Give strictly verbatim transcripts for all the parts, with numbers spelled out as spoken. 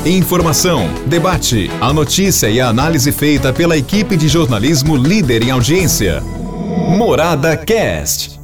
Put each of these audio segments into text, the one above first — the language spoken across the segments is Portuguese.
Informação, debate, a notícia e a análise feita pela equipe de jornalismo líder em audiência. Morada Cast.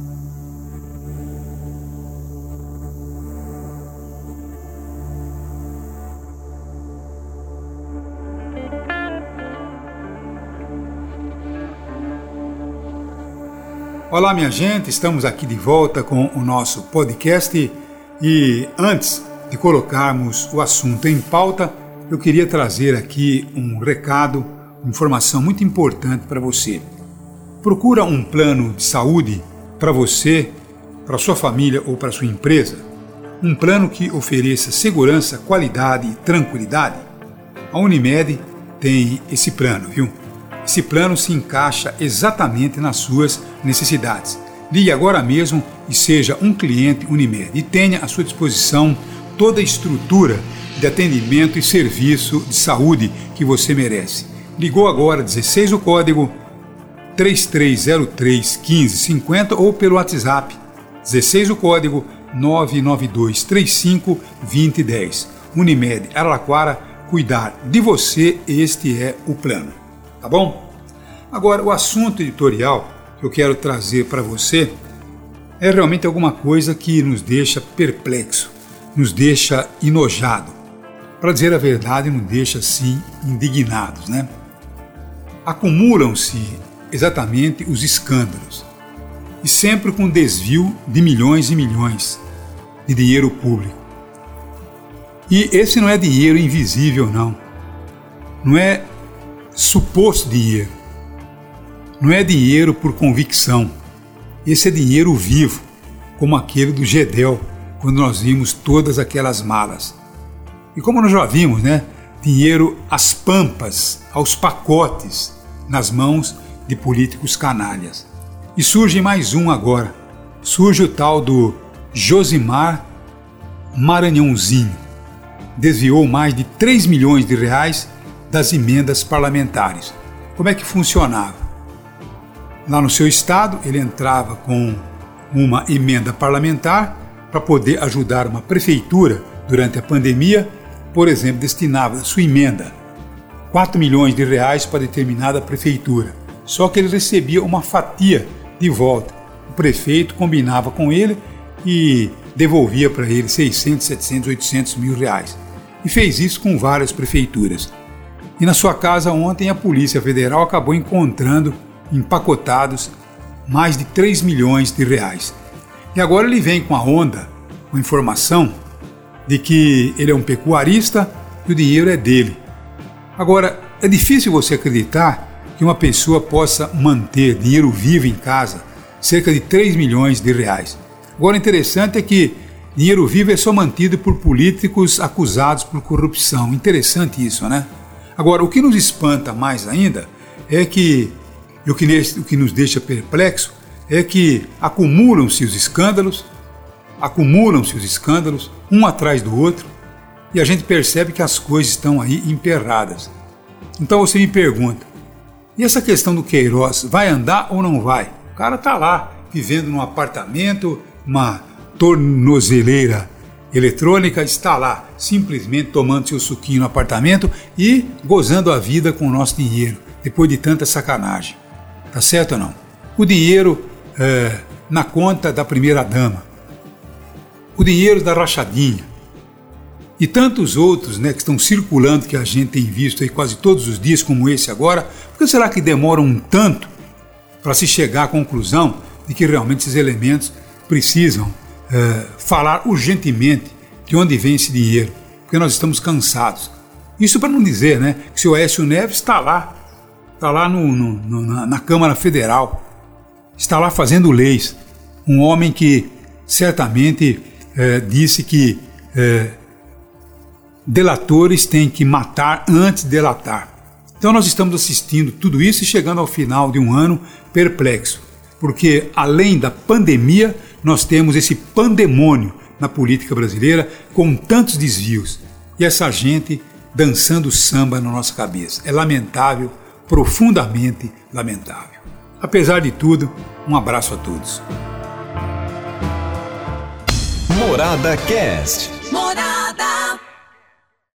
Olá, minha gente, estamos aqui de volta com o nosso podcast e antes de colocarmos o assunto em pauta, eu queria trazer aqui um recado, uma informação muito importante para você. Procura um plano de saúde para você, para sua família ou para sua empresa, um plano que ofereça segurança, qualidade e tranquilidade. A Unimed tem esse plano, viu? Esse plano se encaixa exatamente nas suas necessidades. Ligue agora mesmo e seja um cliente Unimed e tenha à sua disposição toda a estrutura de atendimento e serviço de saúde que você merece. Ligou agora, dezesseis o código três três zero três, um cinco cinco zero ou pelo WhatsApp dezesseis o código nove nove dois três cinco dois zero um zero. Unimed Araraquara, cuidar de você, este é o plano. Tá bom? Agora, o assunto editorial que eu quero trazer para você é realmente alguma coisa que nos deixa perplexo, nos deixa enojado. Para dizer a verdade, nos deixa, assim, indignados, né? Acumulam-se exatamente os escândalos, e sempre com desvio de milhões e milhões de dinheiro público. E esse não é dinheiro invisível, não. Não é suposto dinheiro. Não é dinheiro por convicção. Esse é dinheiro vivo, como aquele do Gedel, quando nós vimos todas aquelas malas. E como nós já vimos, né? Dinheiro às pampas, aos pacotes, nas mãos de políticos canalhas. E surge mais um agora. Surge o tal do Josimar Maranhãozinho. Desviou mais de três milhões de reais das emendas parlamentares. Como é que funcionava? Lá no seu estado, ele entrava com uma emenda parlamentar para poder ajudar uma prefeitura durante a pandemia. Por exemplo, destinava sua emenda quatro milhões de reais para determinada prefeitura. Só que ele recebia uma fatia de volta. O prefeito combinava com ele e devolvia para ele seiscentos, setecentos, oitocentos mil reais. E fez isso com várias prefeituras. E na sua casa ontem a Polícia Federal acabou encontrando empacotados mais de três milhões de reais. E agora ele vem com a onda, com a informação de que ele é um pecuarista e o dinheiro é dele. Agora, é difícil você acreditar que uma pessoa possa manter dinheiro vivo em casa, cerca de três milhões de reais. Agora, o interessante é que dinheiro vivo é só mantido por políticos acusados por corrupção. Interessante isso, né? Agora, o que nos espanta mais ainda é que, e o que, o que nos deixa perplexo, é que acumulam-se os escândalos, acumulam-se os escândalos, um atrás do outro, e a gente percebe que as coisas estão aí emperradas. Então você me pergunta, e essa questão do Queiroz vai andar ou não vai? O cara está lá, vivendo num apartamento, uma tornozeleira eletrônica, está lá, simplesmente tomando seu suquinho no apartamento e gozando a vida com o nosso dinheiro, depois de tanta sacanagem. Tá certo ou não? O dinheiro é, na conta da primeira-dama, o dinheiro da rachadinha e tantos outros, né, que estão circulando, que a gente tem visto aí quase todos os dias, como esse agora. Por que será que demoram um tanto para se chegar à conclusão de que realmente esses elementos precisam é, falar urgentemente de onde vem esse dinheiro? Porque nós estamos cansados. Isso para não dizer, né, que o senhor Aécio Neves está lá, está lá no, no, no, na, na Câmara Federal, está lá fazendo leis. Um homem que certamente é, disse que é, delatores têm que matar antes de delatar. Então nós estamos assistindo tudo isso e chegando ao final de um ano perplexo, porque além da pandemia, nós temos esse pandemônio na política brasileira com tantos desvios e essa gente dançando samba na nossa cabeça. É lamentável, profundamente lamentável. Apesar de tudo, um abraço a todos. Morada Cast. Morada.